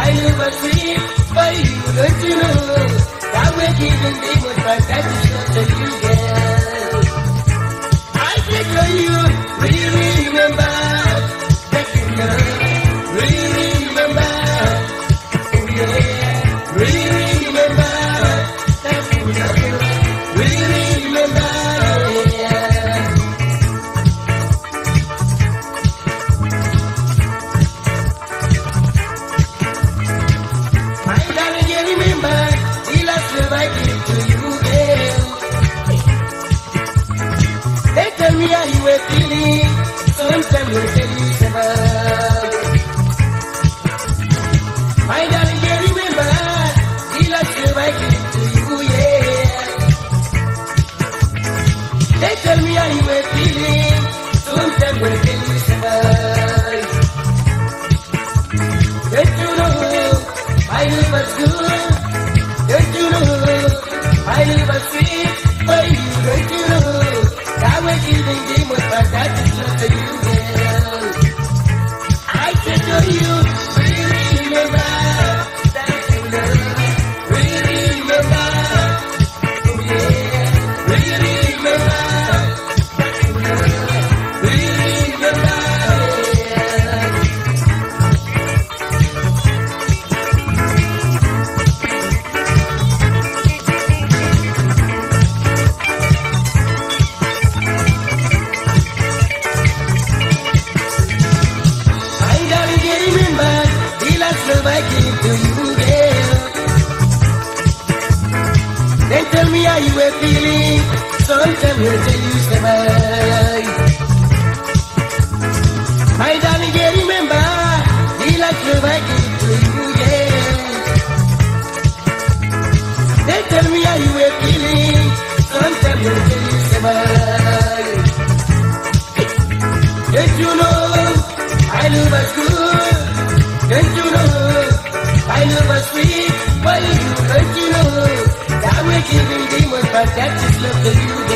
I never sleep for you, don't you know? That we're giving me what my God is not to you, girl. I think of you, really remember that you know, really remember, oh yeah, really remember that you know, really remember, yeah. My darling, you remember the last love I gave to you, girl. They tell me how you were feeling. Sometimes you tell me survive. My darling, you remember the last love I gave to you, yeah. They tell me how you were feeling. Sometimes you tell me survive. Don't you know I love was good? Don't you know I love was sweet for you? Don't you know that we're giving them what my God is not to you, girl? I said to you, really remember that you know, really remember, oh yeah, really remember that you know, really remember, yeah. My darling, you remember the last love I gave to you, girl. Then tell me how you were feeling. Sometimes we'll tell you survive. My darling, you remember the last love I gave to you, yeah. Then tell me how you were feeling. Sometimes we'll tell you survive. Don't you know I love was good? Don't you know I love was sweet for you? Don't you know that we're giving them what my God is love to you?